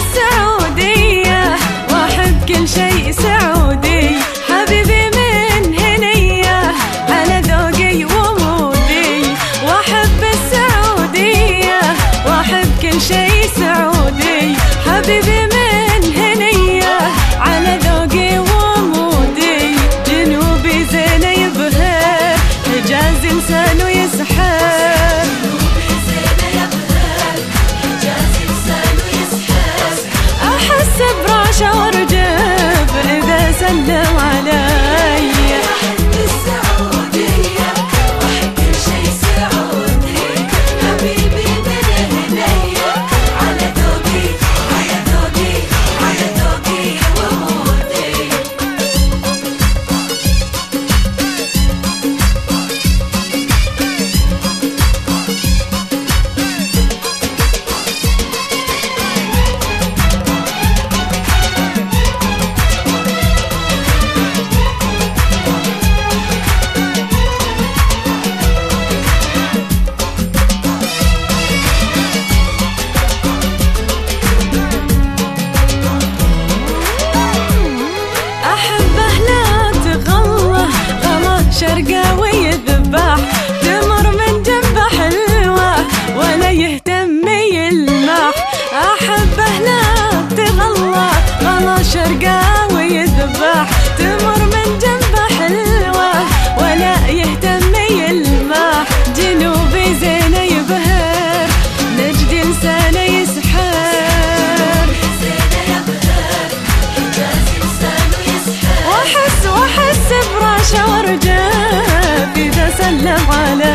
السعودية واحب كل شيء سعودي، حبيبي من هنية على ذوقي ومودي. واحب السعودية واحب كل شيء سعودي، حبيبي من هنية على ذوقي ومودي. جنوبي زين يبهر، حجازي لسانه يسحر، أحس براشة وارجف إذا سلم علي. أحب السعودية وأحب كل شي سعودي، حبيبي من هنية على ذوقي على ذوقي على ذوقي ومودي. شرقاوي يذبح، تمر من جنبه حلوة ولا يهتم يلمح. أحبه لا تغلى غلا شرقاوي يذبح، تمر من جنبه حلوة ولا يهتم يلمح. جنوبي زين يبهر، نجدي لسانه يسحر، واحس براشة وارجف إذا سلم علي.